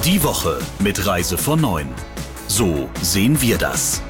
Die Woche mit Reise von 9. So sehen wir das.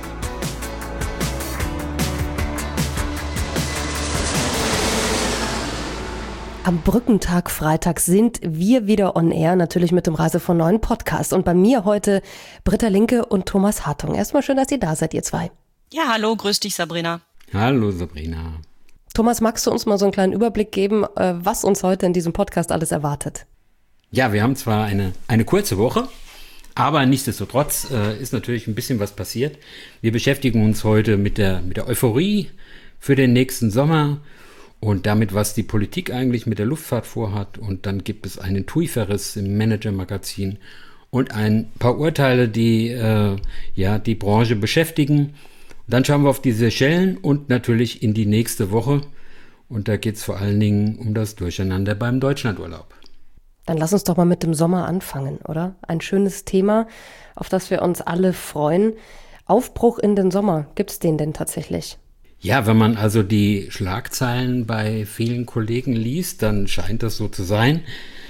Am Brückentag Freitag sind wir wieder on air, natürlich mit dem Reise von 9 Podcast. Und bei mir heute Britta Linke und Thomas Hartung. Erstmal schön, dass ihr da seid, ihr zwei. Ja, hallo, grüß dich, Sabrina. Hallo, Sabrina. Thomas, magst du uns mal so einen kleinen Überblick geben, was uns heute in diesem Podcast alles erwartet? Ja, wir haben zwar eine kurze Woche, aber nichtsdestotrotz ist natürlich ein bisschen was passiert. Wir beschäftigen uns heute mit der Euphorie für den nächsten Sommer und damit, was die Politik eigentlich mit der Luftfahrt vorhat. Und dann gibt es einen TUI-Verriss im Manager-Magazin und ein paar Urteile, die die Branche beschäftigen. Dann schauen wir auf die Seychellen und natürlich in die nächste Woche. Und da geht es vor allen Dingen um das Durcheinander beim Deutschlandurlaub. Dann lass uns doch mal mit dem Sommer anfangen, oder? Ein schönes Thema, auf das wir uns alle freuen. Aufbruch in den Sommer, gibt's den denn tatsächlich? Ja, wenn man also die Schlagzeilen bei vielen Kollegen liest, dann scheint das so zu sein.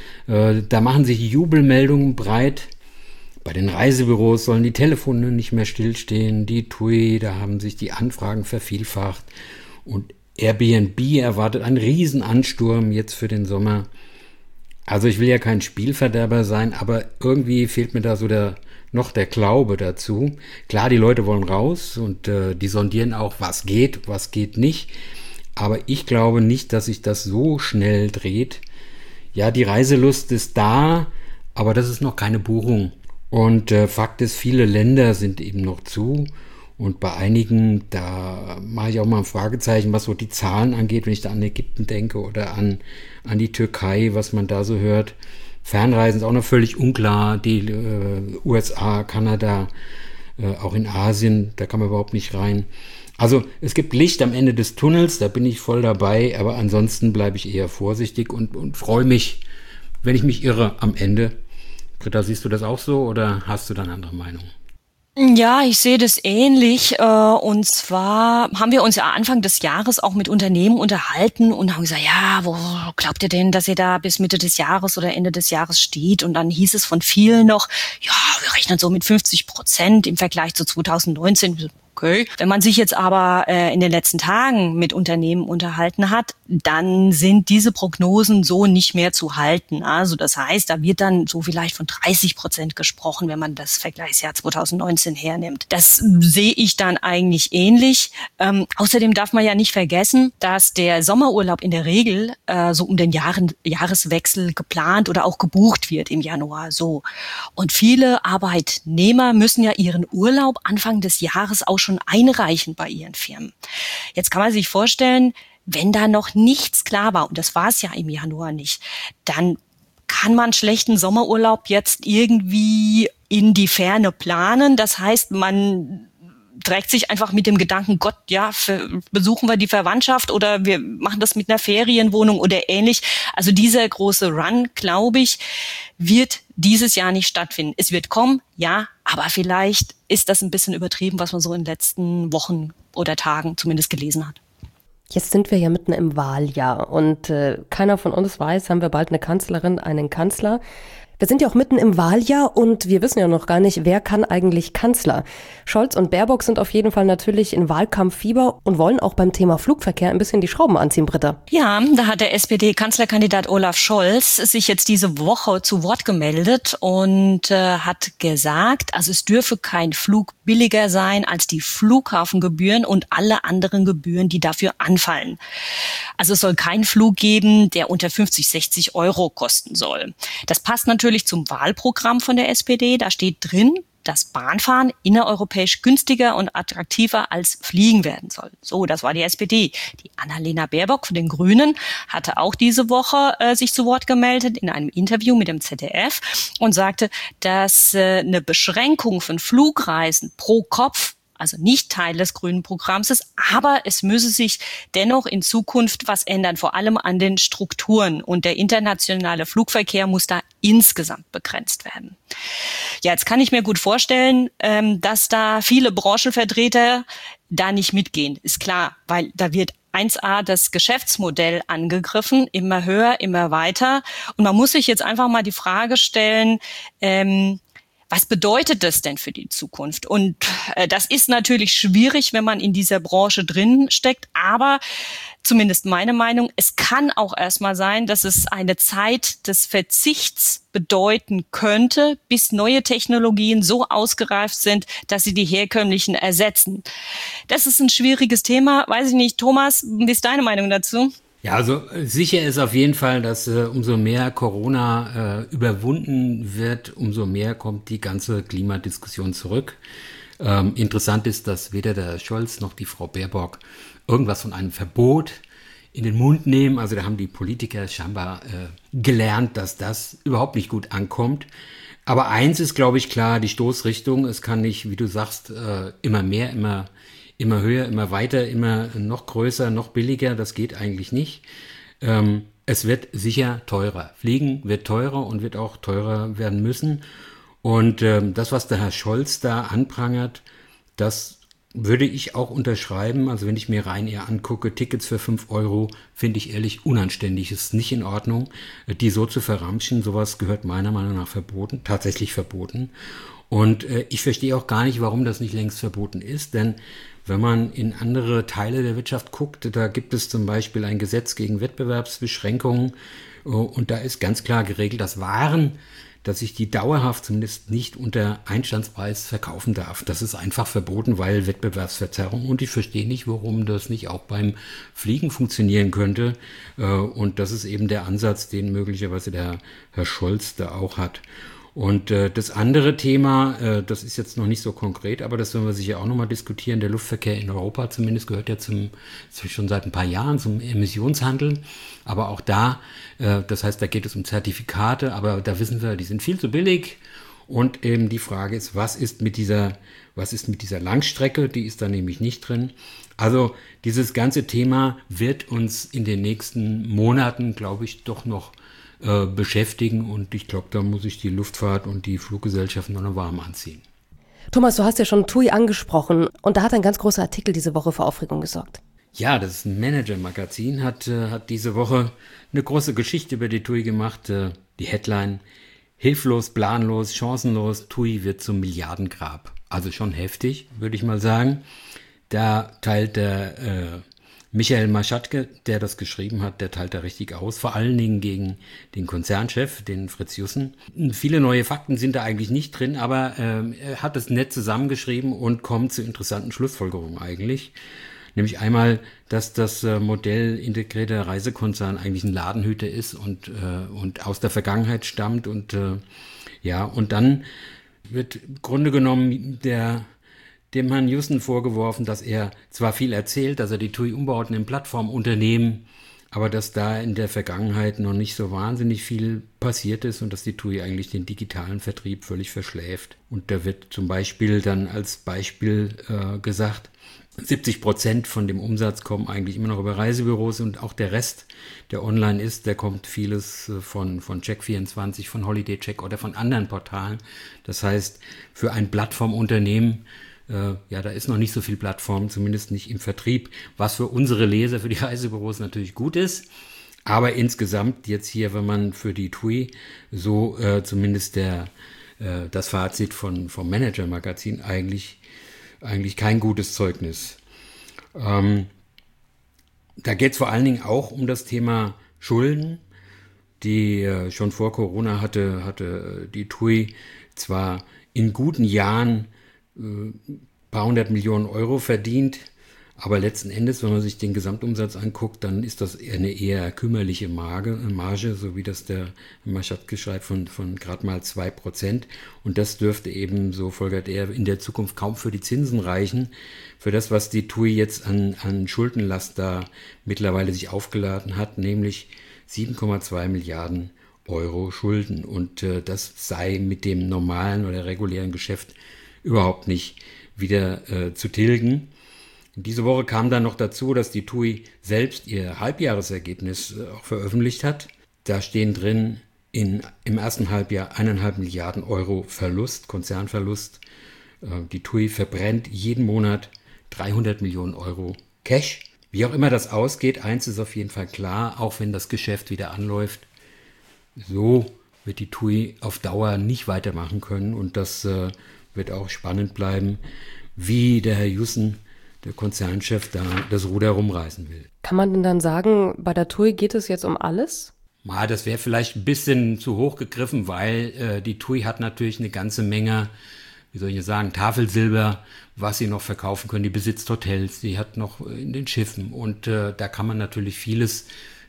Da machen sich Jubelmeldungen breit. Bei den Reisebüros sollen die Telefone nicht mehr stillstehen. Die TUI, da haben sich die Anfragen vervielfacht. Und Airbnb erwartet einen Riesenansturm jetzt für den Sommer. Also ich will ja kein Spielverderber sein, aber irgendwie fehlt mir da so der Glaube dazu. Klar, die Leute wollen raus und die sondieren auch, was geht nicht. Aber ich glaube nicht, dass sich das so schnell dreht. Ja, die Reiselust ist da, aber das ist noch keine Buchung. Und Fakt ist, viele Länder sind eben noch zu. Und bei einigen, da mache ich auch mal ein Fragezeichen, was so die Zahlen angeht, wenn ich da an Ägypten denke oder an die Türkei, was man da so hört. Fernreisen ist auch noch völlig unklar. Die USA, Kanada, auch in Asien, da kann man überhaupt nicht rein. Also es gibt Licht am Ende des Tunnels, da bin ich voll dabei, aber ansonsten bleibe ich eher vorsichtig und freue mich, wenn ich mich irre am Ende. Britta, siehst du das auch so oder hast du da eine andere Meinung? Ja, ich sehe das ähnlich. Und zwar haben wir uns ja Anfang des Jahres auch mit Unternehmen unterhalten und haben gesagt, ja, wo glaubt ihr denn, dass ihr da bis Mitte des Jahres oder Ende des Jahres steht? Und dann hieß es von vielen noch, ja, wir rechnen so mit 50% im Vergleich zu 2019. Okay. Wenn man sich jetzt aber in den letzten Tagen mit Unternehmen unterhalten hat, dann sind diese Prognosen so nicht mehr zu halten. Also das heißt, da wird dann so vielleicht von 30% gesprochen, wenn man das Vergleichsjahr 2019 hernimmt. Das sehe ich dann eigentlich ähnlich. Außerdem darf man ja nicht vergessen, dass der Sommerurlaub in der Regel so um den Jahreswechsel geplant oder auch gebucht wird im Januar. So. Und viele Arbeitnehmer müssen ja ihren Urlaub Anfang des Jahres auch schon einreichen bei ihren Firmen. Jetzt kann man sich vorstellen, wenn da noch nichts klar war, und das war es ja im Januar nicht, dann kann man schlechten Sommerurlaub jetzt irgendwie in die Ferne planen. Das heißt, man trägt sich einfach mit dem Gedanken, Gott, ja, besuchen wir die Verwandtschaft oder wir machen das mit einer Ferienwohnung oder ähnlich. Also dieser große Run, glaube ich, wird dieses Jahr nicht stattfinden. Es wird kommen, ja, aber vielleicht ist das ein bisschen übertrieben, was man so in den letzten Wochen oder Tagen zumindest gelesen hat. Jetzt sind wir ja mitten im Wahljahr und keiner von uns weiß, haben wir bald eine Kanzlerin, einen Kanzler. Wir sind ja auch mitten im Wahljahr und wir wissen ja noch gar nicht, wer kann eigentlich Kanzler. Scholz und Baerbock sind auf jeden Fall natürlich in Wahlkampffieber und wollen auch beim Thema Flugverkehr ein bisschen die Schrauben anziehen, Britta. Ja, da hat der SPD-Kanzlerkandidat Olaf Scholz sich jetzt diese Woche zu Wort gemeldet und hat gesagt, also es dürfe kein Flug billiger sein als die Flughafengebühren und alle anderen Gebühren, die dafür anfallen. Also es soll keinen Flug geben, der unter 50, 60 Euro kosten soll. Das passt natürlich zum Wahlprogramm von der SPD. Da steht drin, dass Bahnfahren innereuropäisch günstiger und attraktiver als Fliegen werden soll. So, das war die SPD. Die Annalena Baerbock von den Grünen hatte auch diese Woche sich zu Wort gemeldet in einem Interview mit dem ZDF und sagte, dass eine Beschränkung von Flugreisen pro Kopf also nicht Teil des grünen Programms ist, aber es müsse sich dennoch in Zukunft was ändern, vor allem an den Strukturen. Und der internationale Flugverkehr muss da insgesamt begrenzt werden. Ja, jetzt kann ich mir gut vorstellen, dass da viele Branchenvertreter da nicht mitgehen. Ist klar, weil da wird 1a das Geschäftsmodell angegriffen, immer höher, immer weiter. Und man muss sich jetzt einfach mal die Frage stellen, was bedeutet das denn für die Zukunft? Und das ist natürlich schwierig, wenn man in dieser Branche drin steckt, aber zumindest meine Meinung, es kann auch erstmal sein, dass es eine Zeit des Verzichts bedeuten könnte, bis neue Technologien so ausgereift sind, dass sie die herkömmlichen ersetzen. Das ist ein schwieriges Thema. Weiß ich nicht, Thomas, wie ist deine Meinung dazu? Ja, also sicher ist auf jeden Fall, dass umso mehr Corona überwunden wird, umso mehr kommt die ganze Klimadiskussion zurück. Interessant ist, dass weder der Scholz noch die Frau Baerbock irgendwas von einem Verbot in den Mund nehmen. Also da haben die Politiker scheinbar gelernt, dass das überhaupt nicht gut ankommt. Aber eins ist, glaube ich, klar, die Stoßrichtung. Es kann nicht, wie du sagst, immer mehr, immer höher, immer weiter, immer noch größer, noch billiger. Das geht eigentlich nicht. Es wird sicher teurer. Fliegen wird teurer und wird auch teurer werden müssen. Und das, was der Herr Scholz da anprangert, das würde ich auch unterschreiben. Also wenn ich mir Ryanair angucke, Tickets für 5 Euro, finde ich ehrlich unanständig. Ist nicht in Ordnung, die so zu verramschen. Sowas gehört meiner Meinung nach verboten, tatsächlich verboten. Und ich verstehe auch gar nicht, warum das nicht längst verboten ist. Denn wenn man in andere Teile der Wirtschaft guckt, da gibt es zum Beispiel ein Gesetz gegen Wettbewerbsbeschränkungen. Und da ist ganz klar geregelt, dass Waren, dass ich die dauerhaft zumindest nicht unter Einstandspreis verkaufen darf. Das ist einfach verboten, weil Wettbewerbsverzerrung. Und ich verstehe nicht, warum das nicht auch beim Fliegen funktionieren könnte. Und das ist eben der Ansatz, den möglicherweise der Herr Scholz da auch hat. Und das andere Thema, das ist jetzt noch nicht so konkret, aber das werden wir sicher auch nochmal diskutieren. Der Luftverkehr in Europa zumindest gehört ja schon seit ein paar Jahren zum Emissionshandel. Aber auch da, das heißt, da geht es um Zertifikate, aber da wissen wir, die sind viel zu billig. Und eben die Frage ist, was ist mit dieser Langstrecke? Die ist da nämlich nicht drin. Also dieses ganze Thema wird uns in den nächsten Monaten, glaube ich, doch noch beschäftigen, und ich glaube, da muss ich die Luftfahrt und die Fluggesellschaften noch warm anziehen. Thomas, du hast ja schon TUI angesprochen, und da hat ein ganz großer Artikel diese Woche für Aufregung gesorgt. Ja, das Manager-Magazin hat diese Woche eine große Geschichte über die TUI gemacht. Die Headline: Hilflos, planlos, chancenlos, TUI wird zum Milliardengrab. Also schon heftig, würde ich mal sagen. Da teilt der Michael Maschatke, der das geschrieben hat, der teilt da richtig aus, vor allen Dingen gegen den Konzernchef, den Fritz Jussen. Viele neue Fakten sind da eigentlich nicht drin, aber er hat es nett zusammengeschrieben und kommt zu interessanten Schlussfolgerungen eigentlich. Nämlich einmal, dass das Modell integrierter Reisekonzern eigentlich ein Ladenhüter ist und aus der Vergangenheit stammt. Und und dann wird im Grunde genommen dem Herrn Jussen vorgeworfen, dass er zwar viel erzählt, dass er die TUI umbaut in ein Plattformunternehmen, aber dass da in der Vergangenheit noch nicht so wahnsinnig viel passiert ist und dass die TUI eigentlich den digitalen Vertrieb völlig verschläft. Und da wird zum Beispiel dann als Beispiel gesagt, 70% von dem Umsatz kommen eigentlich immer noch über Reisebüros, und auch der Rest, der online ist, der kommt vieles von Check24, von Holiday Check oder von anderen Portalen. Das heißt, für ein Plattformunternehmen, da ist noch nicht so viel Plattform, zumindest nicht im Vertrieb, was für unsere Leser, für die Reisebüros natürlich gut ist. Aber insgesamt jetzt hier, wenn man für die TUI so zumindest das Fazit vom Manager-Magazin eigentlich kein gutes Zeugnis. Da geht es vor allen Dingen auch um das Thema Schulden. Die schon vor Corona hatte die TUI zwar in guten Jahren paar 100 Millionen Euro verdient, aber letzten Endes, wenn man sich den Gesamtumsatz anguckt, dann ist das eine eher kümmerliche Marge, so wie das der Maschatke schreibt, von gerade mal 2%. Und das dürfte eben, so folgert er, in der Zukunft kaum für die Zinsen reichen. Für das, was die TUI jetzt an Schuldenlast da mittlerweile sich aufgeladen hat, nämlich 7,2 Milliarden Euro Schulden. Und das sei mit dem normalen oder regulären Geschäft überhaupt nicht wieder zu tilgen. Diese Woche kam dann noch dazu, dass die TUI selbst ihr Halbjahresergebnis auch veröffentlicht hat. Da stehen drin, im ersten Halbjahr 1,5 Milliarden Euro Verlust, Konzernverlust. Die TUI verbrennt jeden Monat 300 Millionen Euro Cash. Wie auch immer das ausgeht, eins ist auf jeden Fall klar, auch wenn das Geschäft wieder anläuft, so wird die TUI auf Dauer nicht weitermachen können. Und das wird auch spannend bleiben, wie der Herr Jussen, der Konzernchef, da das Ruder rumreißen will. Kann man denn dann sagen, bei der TUI geht es jetzt um alles? Das wäre vielleicht ein bisschen zu hoch gegriffen, weil die TUI hat natürlich eine ganze Menge, wie soll ich sagen, Tafelsilber, was sie noch verkaufen können. Die besitzt Hotels, die hat noch in den Schiffen und da kann man natürlich vieles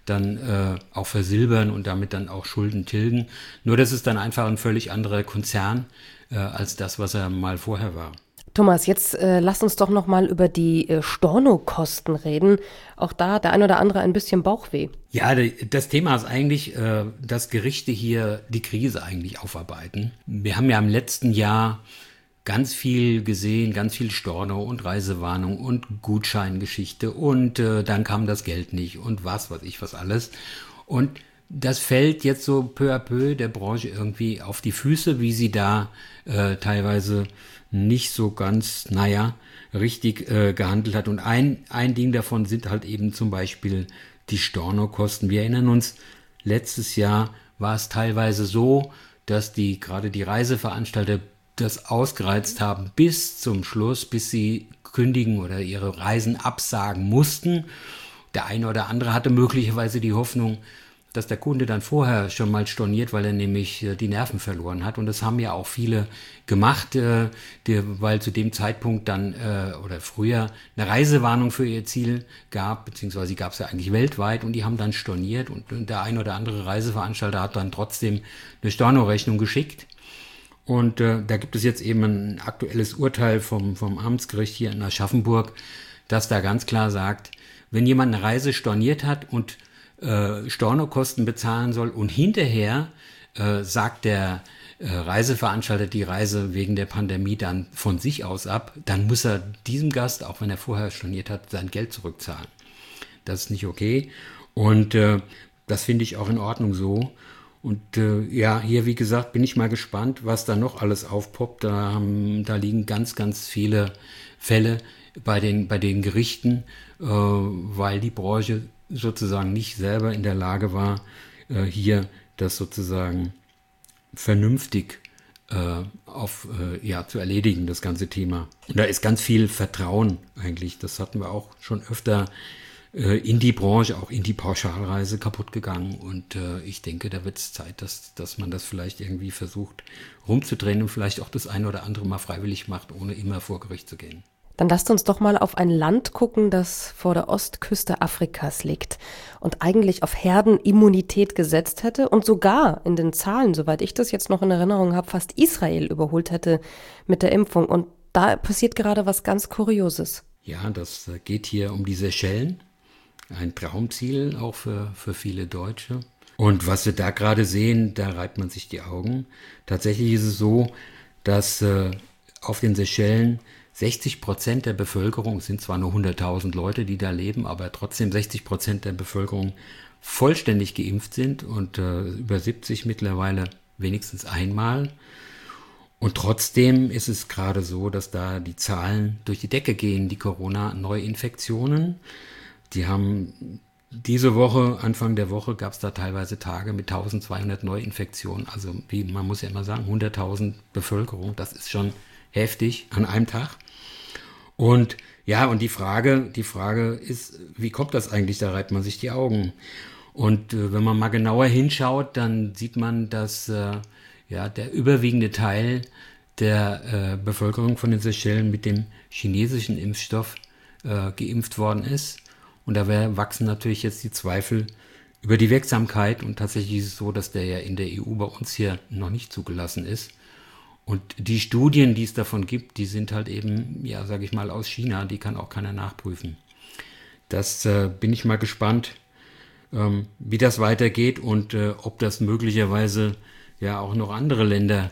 dann auch versilbern und damit dann auch Schulden tilgen. Nur das ist dann einfach ein völlig anderer Konzern als das, was er mal vorher war. Thomas, jetzt lass uns doch noch mal über die Stornokosten reden. Auch da der ein oder andere ein bisschen Bauchweh. Ja, das Thema ist eigentlich, dass Gerichte hier die Krise eigentlich aufarbeiten. Wir haben ja im letzten Jahr ganz viel gesehen, ganz viel Storno und Reisewarnung und Gutscheingeschichte und dann kam das Geld nicht und was weiß ich was alles. Und das fällt jetzt so peu à peu der Branche irgendwie auf die Füße, wie sie da teilweise nicht so ganz, richtig gehandelt hat. Und ein Ding davon sind halt eben zum Beispiel die Stornokosten. Wir erinnern uns, letztes Jahr war es teilweise so, dass gerade die Reiseveranstalter das ausgereizt haben bis zum Schluss, bis sie kündigen oder ihre Reisen absagen mussten. Der eine oder andere hatte möglicherweise die Hoffnung, dass der Kunde dann vorher schon mal storniert, weil er nämlich die Nerven verloren hat. Und das haben ja auch viele gemacht, weil zu dem Zeitpunkt dann oder früher eine Reisewarnung für ihr Ziel gab, beziehungsweise die gab es ja eigentlich weltweit und die haben dann storniert und der ein oder andere Reiseveranstalter hat dann trotzdem eine Stornorechnung geschickt. Und da gibt es jetzt eben ein aktuelles Urteil vom Amtsgericht hier in Aschaffenburg, das da ganz klar sagt, wenn jemand eine Reise storniert hat und Stornokosten bezahlen soll und hinterher sagt der Reiseveranstalter die Reise wegen der Pandemie dann von sich aus ab, dann muss er diesem Gast, auch wenn er vorher storniert hat, sein Geld zurückzahlen. Das ist nicht okay und das finde ich auch in Ordnung so. Und hier wie gesagt bin ich mal gespannt, was da noch alles aufpoppt. Da liegen ganz, ganz viele Fälle bei den Gerichten, weil die Branche sozusagen nicht selber in der Lage war, hier das sozusagen vernünftig zu erledigen, das ganze Thema. Und da ist ganz viel Vertrauen eigentlich, das hatten wir auch schon öfter in die Branche, auch in die Pauschalreise kaputt gegangen. Und ich denke, da wird es Zeit, dass man das vielleicht irgendwie versucht rumzudrehen und vielleicht auch das eine oder andere mal freiwillig macht, ohne immer vor Gericht zu gehen. Dann lasst uns doch mal auf ein Land gucken, das vor der Ostküste Afrikas liegt und eigentlich auf Herdenimmunität gesetzt hätte und sogar in den Zahlen, soweit ich das jetzt noch in Erinnerung habe, fast Israel überholt hätte mit der Impfung. Und da passiert gerade was ganz Kurioses. Ja, das geht hier um die Seychellen. Ein Traumziel auch für viele Deutsche. Und was wir da gerade sehen, da reibt man sich die Augen. Tatsächlich ist es so, dass auf den Seychellen 60% der Bevölkerung, es sind zwar nur 100.000 Leute, die da leben, aber trotzdem 60% der Bevölkerung vollständig geimpft sind und über 70 mittlerweile wenigstens einmal. Und trotzdem ist es gerade so, dass da die Zahlen durch die Decke gehen, die Corona-Neuinfektionen. Die haben diese Woche, Anfang der Woche, gab es da teilweise Tage mit 1200 Neuinfektionen. Also man muss ja immer sagen, 100.000 Bevölkerung, das ist schon heftig an einem Tag. Und ja, und die Frage ist, wie kommt das eigentlich? Da reibt man sich die Augen. Und wenn man mal genauer hinschaut, dann sieht man, dass der überwiegende Teil der Bevölkerung von den Seychellen mit dem chinesischen Impfstoff geimpft worden ist. Und da wachsen natürlich jetzt die Zweifel über die Wirksamkeit. Und tatsächlich ist es so, dass der ja in der EU bei uns hier noch nicht zugelassen ist. Und die Studien, die es davon gibt, die sind halt eben, sage ich mal, aus China. Die kann auch keiner nachprüfen. Das bin ich mal gespannt, wie das weitergeht und ob das möglicherweise ja auch noch andere Länder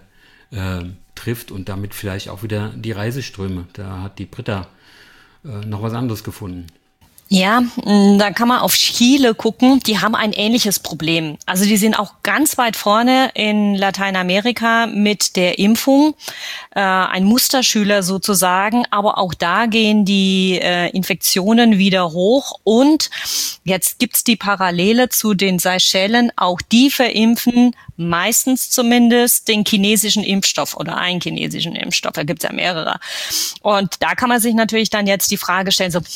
trifft und damit vielleicht auch wieder die Reiseströme. Da hat die Britta noch was anderes gefunden. Ja, da kann man auf Chile gucken. Die haben ein ähnliches Problem. Also die sind auch ganz weit vorne in Lateinamerika mit der Impfung. Ein Musterschüler sozusagen. Aber auch da gehen die Infektionen wieder hoch. Und jetzt gibt's die Parallele zu den Seychellen. Auch die verimpfen meistens zumindest den chinesischen Impfstoff oder einen chinesischen Impfstoff. Da gibt's ja mehrere. Und da kann man sich natürlich dann jetzt die Frage stellen, so,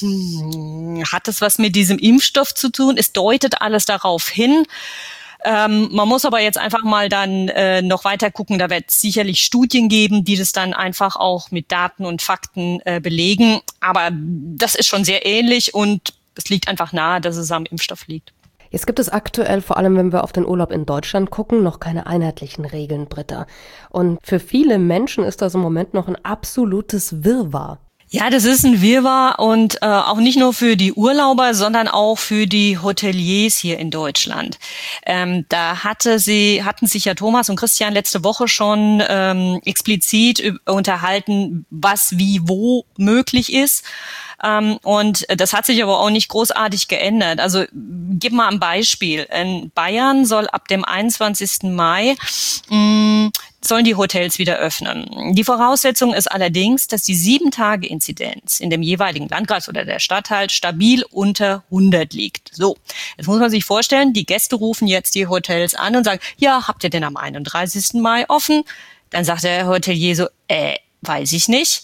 hat das was mit diesem Impfstoff zu tun? Es deutet alles darauf hin. Man muss aber jetzt einfach mal dann noch weiter gucken. Da wird es sicherlich Studien geben, die das dann einfach auch mit Daten und Fakten belegen. Aber das ist schon sehr ähnlich und es liegt einfach nahe, dass es am Impfstoff liegt. Jetzt gibt es aktuell, vor allem wenn wir auf den Urlaub in Deutschland gucken, noch keine einheitlichen Regeln, Britta. Und für viele Menschen ist das im Moment noch ein absolutes Wirrwarr. Ja, das ist ein Wirrwarr und auch nicht nur für die Urlauber, sondern auch für die Hoteliers hier in Deutschland. Da hatten sich ja Thomas und Christian letzte Woche schon explizit unterhalten, was wie wo möglich ist. Und das hat sich aber auch nicht großartig geändert. Also gib mal ein Beispiel. In Bayern soll ab dem 21. Mai sollen die Hotels wieder öffnen. Die Voraussetzung ist allerdings, dass die 7-Tage-Inzidenz in dem jeweiligen Landkreis oder der Stadt halt stabil unter 100 liegt. So, jetzt muss man sich vorstellen, die Gäste rufen jetzt die Hotels an und sagen, ja, habt ihr denn am 31. Mai offen? Dann sagt der Hotelier so, weiß ich nicht.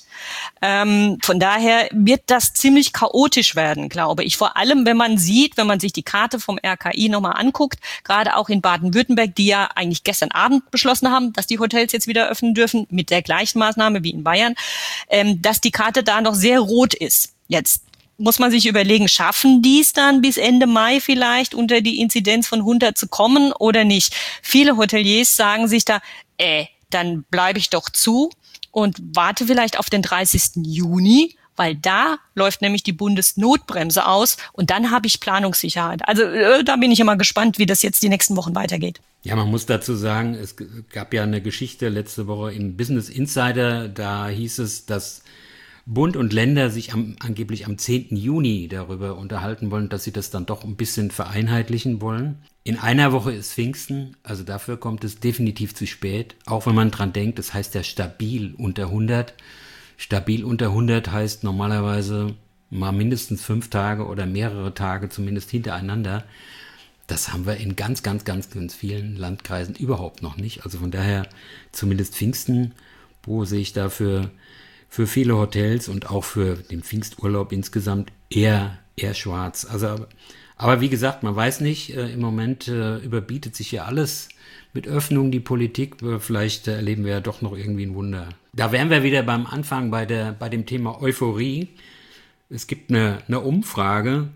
Von daher wird das ziemlich chaotisch werden, glaube ich. Vor allem, wenn man sich die Karte vom RKI nochmal anguckt, gerade auch in Baden-Württemberg, die ja eigentlich gestern Abend beschlossen haben, dass die Hotels jetzt wieder öffnen dürfen, mit der gleichen Maßnahme wie in Bayern, dass die Karte da noch sehr rot ist. Jetzt muss man sich überlegen, schaffen die es dann bis Ende Mai vielleicht unter die Inzidenz von 100 zu kommen oder nicht? Viele Hoteliers sagen sich da, dann bleibe ich doch zu und warte vielleicht auf den 30. Juni, weil da läuft nämlich die Bundesnotbremse aus und dann habe ich Planungssicherheit. Also da bin ich immer gespannt, wie das jetzt die nächsten Wochen weitergeht. Ja, man muss dazu sagen, es gab ja eine Geschichte letzte Woche im Business Insider, da hieß es, dass Bund und Länder sich angeblich am 10. Juni darüber unterhalten wollen, dass sie das dann doch ein bisschen vereinheitlichen wollen. In einer Woche ist Pfingsten, also dafür kommt es definitiv zu spät, auch wenn man dran denkt, das heißt ja stabil unter 100. Stabil unter 100 heißt normalerweise mal mindestens 5 Tage oder mehrere Tage zumindest hintereinander. Das haben wir in ganz vielen Landkreisen überhaupt noch nicht. Also von daher zumindest Pfingsten, wo sehe ich dafür für viele Hotels und auch für den Pfingsturlaub insgesamt eher schwarz. Also, aber wie gesagt, man weiß nicht, im Moment überbietet sich ja alles mit Öffnung die Politik. Vielleicht erleben wir ja doch noch irgendwie ein Wunder. Da wären wir wieder beim Anfang bei dem Thema Euphorie. Es gibt eine Umfrage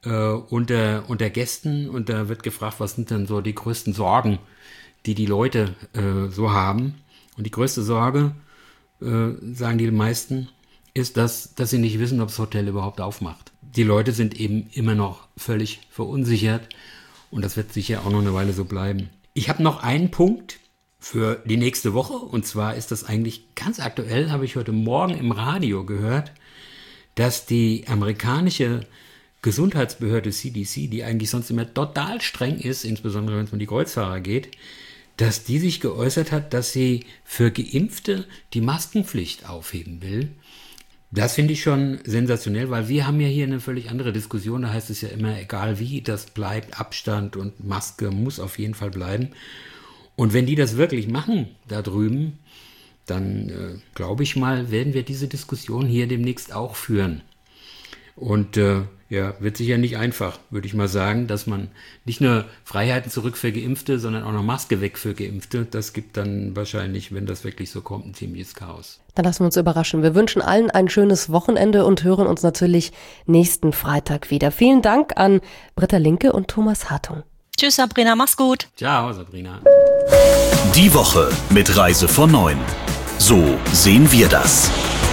unter Gästen und da wird gefragt, was sind denn so die größten Sorgen, die Leute so haben. Und die größte Sorge, sagen die meisten, ist, dass sie nicht wissen, ob das Hotel überhaupt aufmacht. Die Leute sind eben immer noch völlig verunsichert und das wird sicher auch noch eine Weile so bleiben. Ich habe noch einen Punkt für die nächste Woche und zwar ist das eigentlich ganz aktuell, habe ich heute Morgen im Radio gehört, dass die amerikanische Gesundheitsbehörde CDC, die eigentlich sonst immer total streng ist, insbesondere wenn es um die Kreuzfahrer geht, dass die sich geäußert hat, dass sie für Geimpfte die Maskenpflicht aufheben will. Das finde ich schon sensationell, weil wir haben ja hier eine völlig andere Diskussion. Da heißt es ja immer, egal wie, das bleibt, Abstand und Maske muss auf jeden Fall bleiben. Und wenn die das wirklich machen da drüben, dann glaube ich mal, werden wir diese Diskussion hier demnächst auch führen. Und wird sicher nicht einfach, würde ich mal sagen, dass man nicht nur Freiheiten zurück für Geimpfte, sondern auch noch Maske weg für Geimpfte. Das gibt dann wahrscheinlich, wenn das wirklich so kommt, ein ziemliches Chaos. Dann lassen wir uns überraschen. Wir wünschen allen ein schönes Wochenende und hören uns natürlich nächsten Freitag wieder. Vielen Dank an Britta Linke und Thomas Hartung. Tschüss Sabrina, mach's gut. Ciao Sabrina. Die Woche mit Reise von 9. So sehen wir das.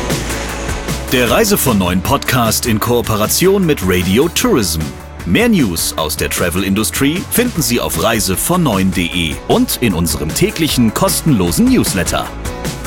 Der Reise von 9 Podcast in Kooperation mit Radio Tourism. Mehr News aus der Travel-Industrie finden Sie auf reisevon9.de und in unserem täglichen kostenlosen Newsletter.